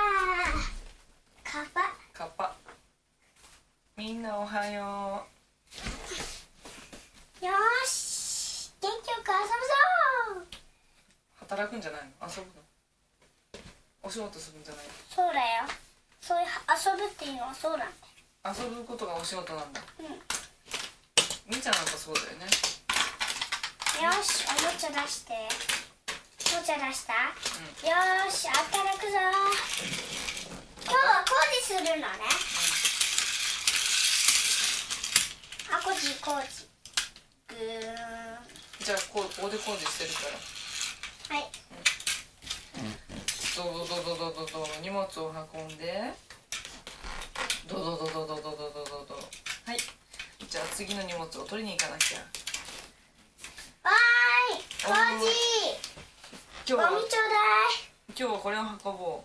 だー。カバ。 カッパ。みんなおはよう。 働くんじゃないの？遊ぶの？お仕事するんじゃないの？ そうだよ。そういう遊ぶっていうのはそうなんだよ。 遊ぶことがお仕事なんだ。 うん。 みーちゃんなんかそうだよね。 よし、おもちゃ出して。おもちゃ出した？よーし、働くぞ。今日は工事するのね。あ、工事。ぐーん。 じゃあここで工事してるから。 はい。 ど荷物を運んで。どはい。じゃあ次の荷物を取りに行かなきゃ。 わーい、工事。 今日はゴミちょうだい。 今日はこれを運ぼう。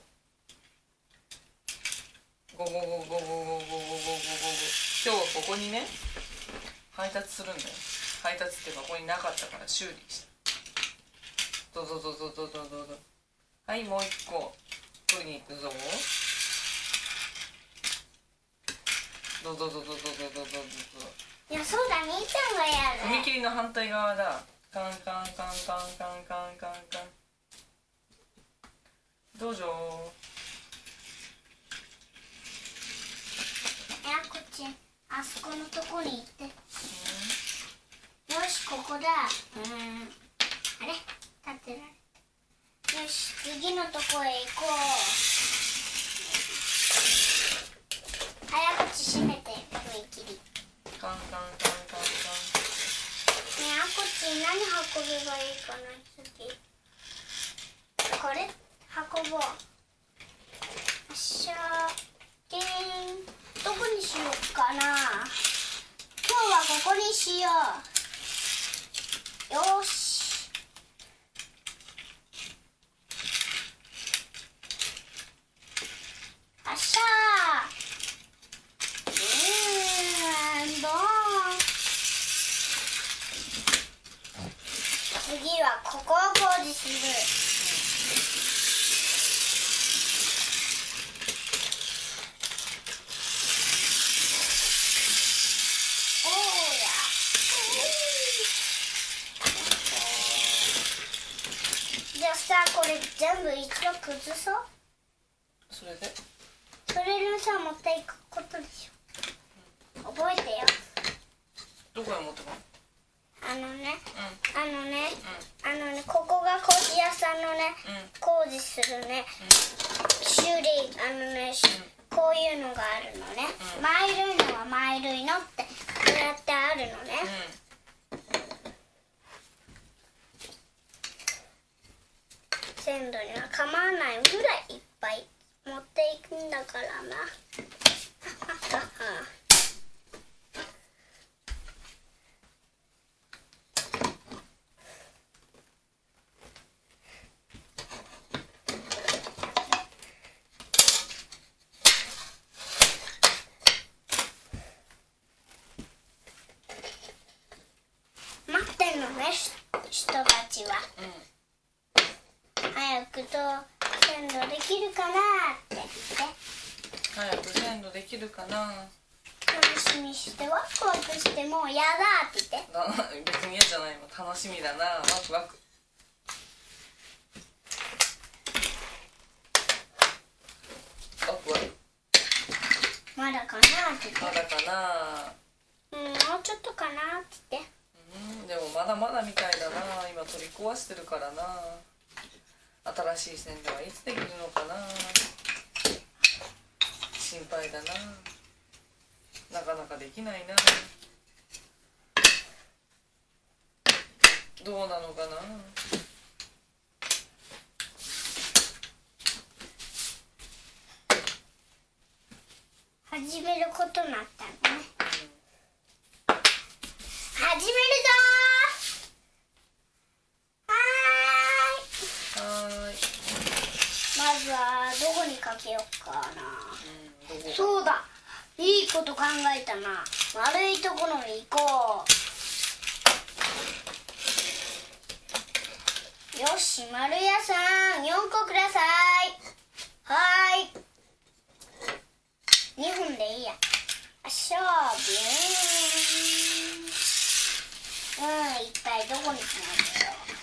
今日はここにね配達するんだよ。配達っていうかここになかったから修理した。はいもう一個取りに行くぞ。 いや、そうだ、みーちゃんがやる。 踏切の反対側だ。カンカン。どうぞ。 こっち、あそこのとこに行って。よし、ここだ。あれ、立ってられた。よし、次のとこへ行こう。早口閉めて、踏切。 カン。 ねえ、こっち何運べばいいかな、次。これ運ぼう。よっしゃー。どこにしようかな。今日はここにしよう。よし。あっしゃー。ボーン。次はここを工事する。じゃあさ、これ全部一度崩そう。 それでそれのさ、持っていくことでしょ。覚えてよ。 どこへ持ってこう。 ここが工事屋さんのね、工事するね、修理、こういうのがあるのね。丸いのは丸いのってこうやってあるのね。鮮度には構わないぐらいいっぱい持っていくんだからな。待ってんのね、人たちは。早くと鮮度できるかなって言って。 早く鮮度できるかな。 楽しみしてワクワクしてもうやだって言って。 別に嫌じゃないもん。楽しみだな。ワクワク。 まだかなって言って。 まだかな。 もうちょっとかなって言って。 でもまだまだみたいだな。今取り壊してるからな。新しい線路はいつできるのかな。心配だな。なかなかできないな。どうなのかな。 始めることになったのね。始めるぞー。まずはどこにかけようかな。そうだ、いいこと考えたな。悪いところに行こう。よし、丸屋さん4個ください。はーい、2分でいいや。あっしょー、ビューン。いっぱいどこにしましょう。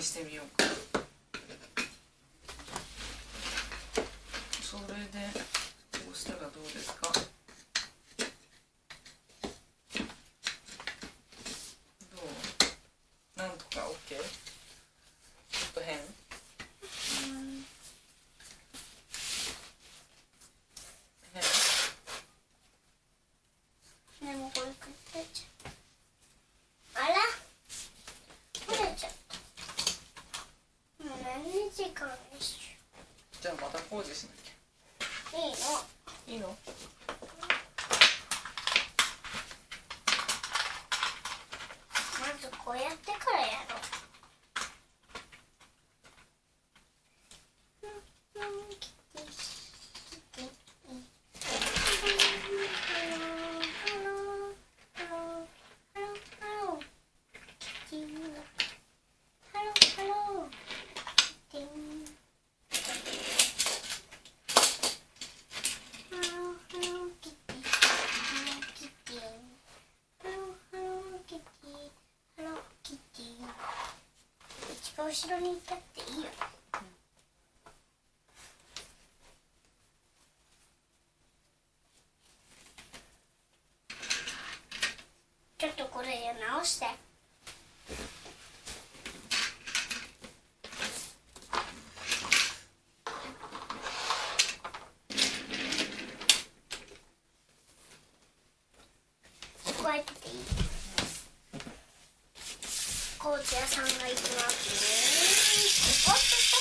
にしてみようか。それでこうしたらどうですか？どう？なんとか OK？ ちょっと変？ でもこれ崩れちゃう。あら取れちゃった。もう何時間にしよじゃあまた工事しなきう。いいの。 ゃいいの？ まずこうやってからやろう。後ろに行ったっていいよ。ちょっとこれ直して。こうやってていい。コーチ屋さんが行きますね。おっとっとっとっ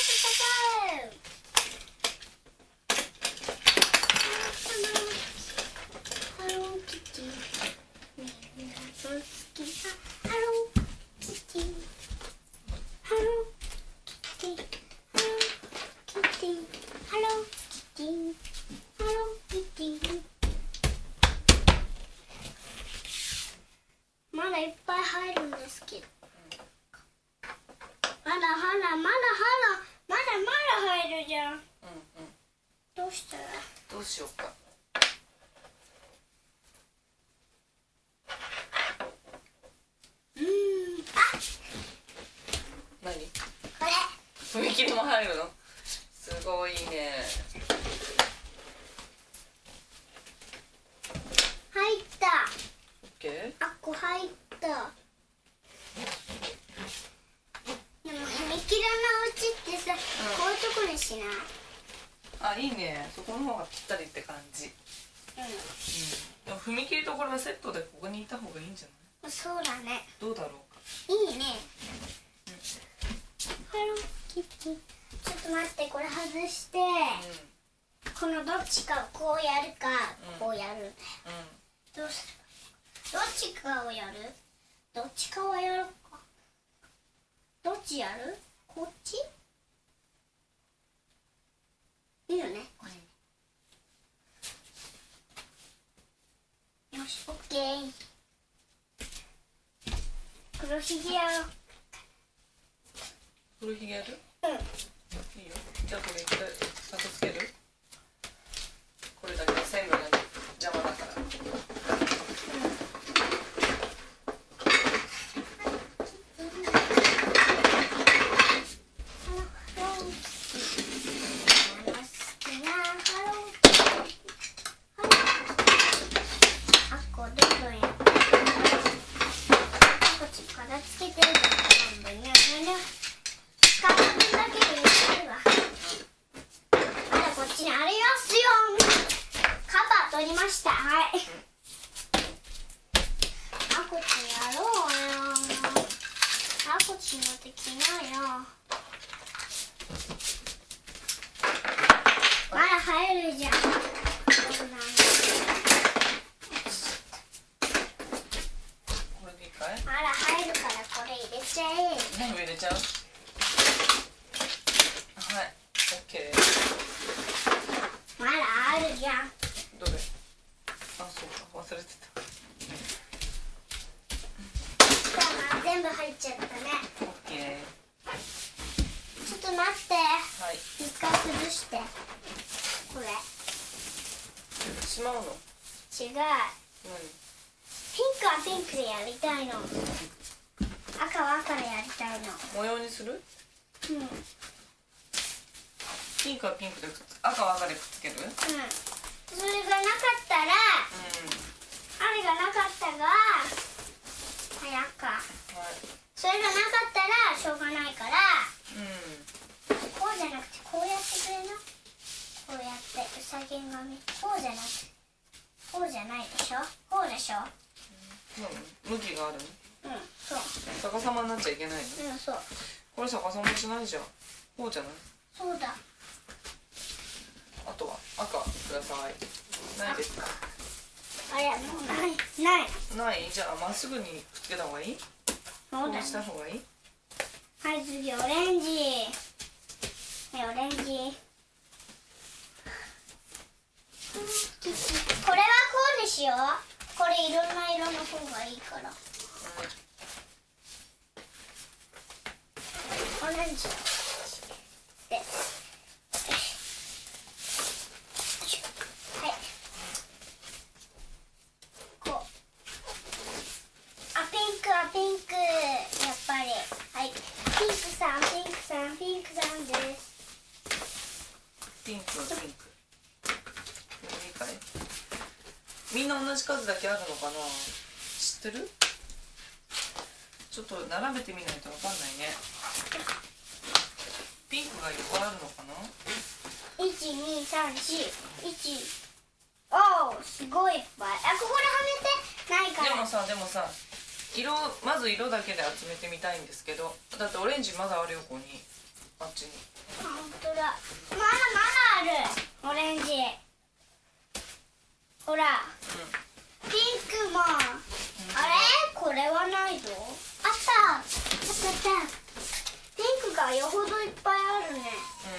と。ハローキティ、みんなと好きなハローキティ、ハローキティ、ハローキティ、ハローキティ、ハローキティ。まだいっぱい入るんですけど。まだ入るじゃん。どうしたら？ どうしようか。何？ これ。 踏切も入るの？すごいね。 入った。 OK？ あっこ入った。でも踏切のうちってさ、こういうとこにしない？ あ、いいね。そこの方がぴったりって感じ。でも踏切とこれはセットでここにいた方がいいんじゃない？ そうだね。 どうだろうか。 いいね。ハローキティ。ちょっと待って、これ外して、このどっちかこうやるか、こうやるんだよ。どうする？どっちかをやる？どっちかをやるか。どっちやる？こっち？いいよね。よし、オッケー。黒ひげやろう。 黒ひげやる？ うん。 いいよ。じゃあこれ一回後つける？これだけ線路が邪魔だから。入るじゃん。あら入るからこれ入れちゃえ。 全部入れちゃう？はい、OK。 まだあるじゃん。 どれ？あ、そうか、忘れてた。 全部入っちゃったね。 OK。 ちょっと待って。 はい。 一回崩して。これ。 しまうの？ 違う。 何？ ピンクはピンクでやりたいの。赤赤は赤でやりたいの。 模様にする？ うん。 ピンクはピンクで赤は赤でくっつける？うん。 それがなかったら、あれがなかったが、はい、赤。はい。それがなかったらしょうがないから、こうじゃなくてこうやってくれな。こうやってうさぎ髪。こうじゃなくて、こうじゃないでしょ。こうでしょ。 向きがあるの？ そう。 逆さまになっちゃいけないの？ そう。 これ逆さましないじゃん。こうじゃない？ そうだ。 あとは赤ください。ないですか？ あれ、もうない。 ない。じゃあまっすぐにくっつけた方がいい？ そうだね。 こうした方がいい？ はい、次オレンジ。はい、オレンジ。これはこうでしよう。これいろんな色の方がいいから。オレンジで、はい、こう、ピンク、やっぱり、はい、ピンクさんです。 ピンク。いいかい？みんな同じ数だけあるのかな？知ってる？ちょっと並べてみないとわかんないね。ピンクがいっぱいあるのかな？ 1、2、3、4、おー、すごいいっぱい。ここではめてないから。 でもさ、まず色だけで集めてみたいんですけど、だってオレンジまだあるよ、ここに。あっちに。 本当だ。まだある。オレンジ。ほら。ピンクも。あれ？これはないぞ。あった。ピンクがよほどいっぱいあるね。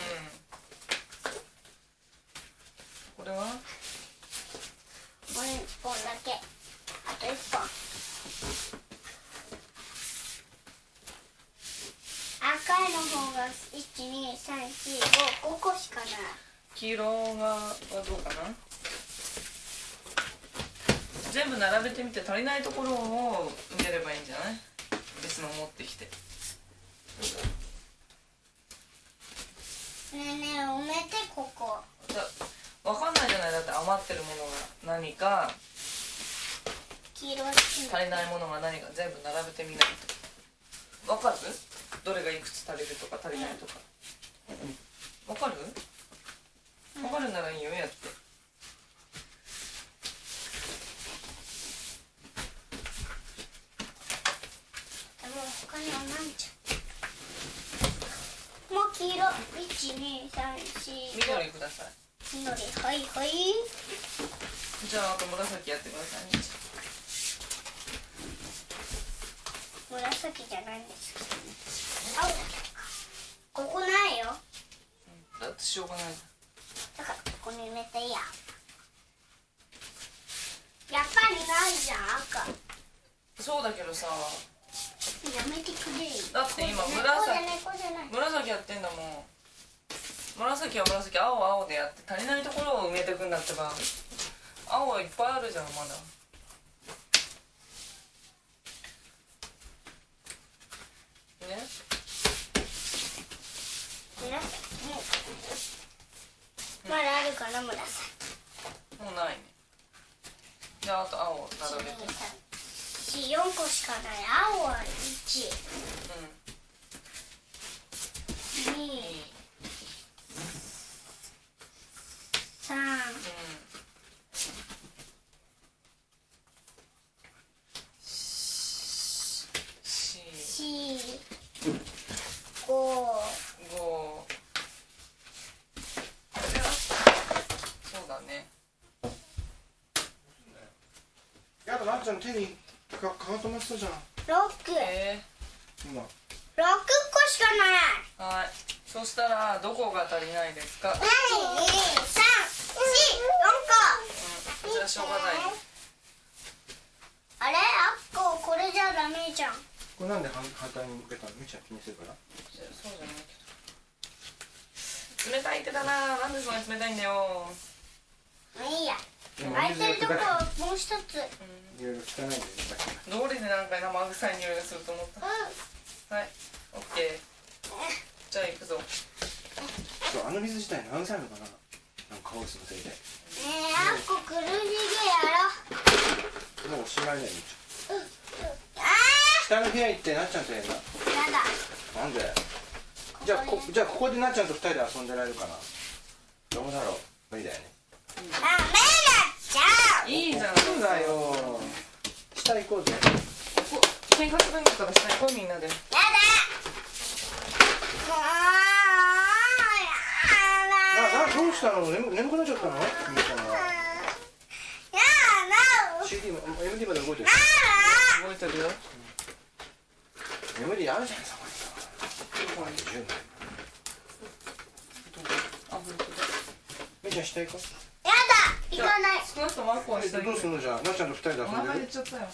これは？ これ1本だけ。あと1本。赤いの方が1、2、3、4、5個しかない。 黄色はどうかな？全部並べてみて足りないところを埋めればいいんじゃない？別の持ってきて。 ねえねえ、埋めてここ。 わかんないじゃない。だって余ってるものが何か、 黄色足りないものが何か全部並べてみないと。わかる？どれがいくつ足りるとか足りないとか。わかる？わかるならいいよ、やって。 でも他にはないじゃん。もう黄色。1、2、3、4。 緑ください。 緑、はい。 じゃああと紫やってくださいね。 紫じゃないんですけど。青だけか。ここないよ。 だってしょうがない。 だからここに埋めていいや。やっぱりないじゃん、赤。 そうだけどさ。 やめてくれよ。 だって今紫やってんだもん。紫は紫、青は青でやって足りないところを埋めてくんだってば。青はいっぱいあるじゃん、まだ。ね。 まだあるかな、紫。 もうないね。じゃああと青を並べて。 4個しかない。青は1。2、3、4、5。 そうだね。 やだ、なっちゃん手にかかとまってたじゃん。 6。 今。 6個しかない。 はい。そしたらどこが足りないですか？ 1、2、3、4、4個。 じゃあしょうがない。 あれ？これじゃダメじゃん。 これなんで反対に向けたの？みちゃん気にするから。 そうじゃないけど。冷たい手だな。なんでそんなに冷たいんだよ。 いいや。空いてるとこもう一つ。 いろいろ汚いんだよ。 どうりでなんか生臭い匂いがすると思った。 はい、オッケー。じゃあ行くぞ。 そう、あの水自体何歳なのかな、なんかカオスのせいで。 あっこくるりげやろ。 もうおしまいだよ。 あ下の部屋行ってなっちゃんとやるな。 ーやだ。 なんで。じゃあここでなっちゃんと2人で遊んでられるかな。どうだろう。無理だよね。 ダメだっちゃう。 いいじゃん。 そうだよ。下行こうぜ。 ここ喧嘩するんだったら下行こうみんなで。 やだ。もうやだ。 どうしたの？眠くなっちゃったの？みーちゃんは。 やだ。 MD まで動いてる。 動いてるよ。 MD あるじゃんそこに。十分。 あ、本当だ。 みーちゃん下行こう。 やだ。行かない。 少なくともマッコは下行く。 どうすんのじゃあ、なっちゃんと2人で遊お腹んでる。 減っちゃったよ。 や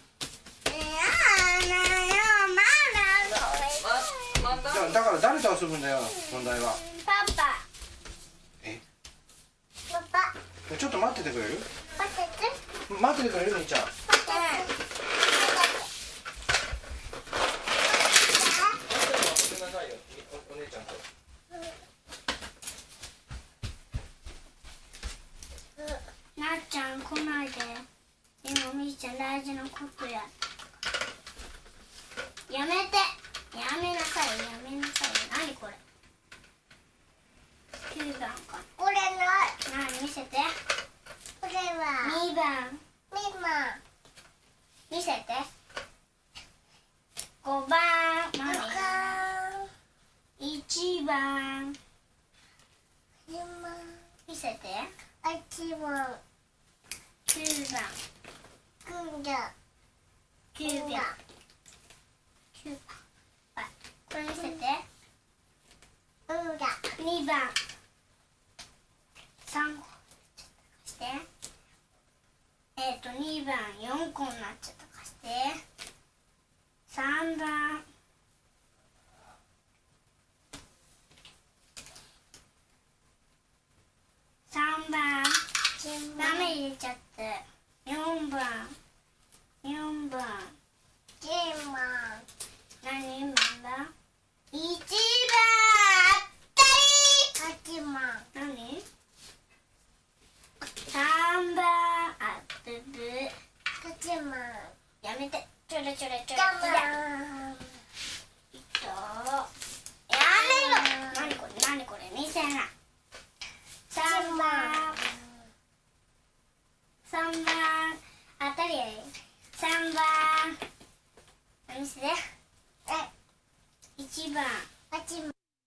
だよ。まだまた。 じゃあだから誰と遊ぶんだよ、問題は。 パパ。 え？ パパ。 ちょっと待っててくれる？ 待ってて。 待っててくれる？みーちゃん。 待ってお姉ちゃんと。 なっちゃん来ないで。今みーちゃん大事なことやめて。やめなさい。やめなさい。何これ。9番か。これ何見せて。これは2番。見せて。5番。何1番。見せて。9番。9番。はい、これ見せて。2番。3個して2番4個になっちゃったかして3番ダメ入れちゃって4番何番だ1番あったり何3番あブブやめてちょろちょろちょろ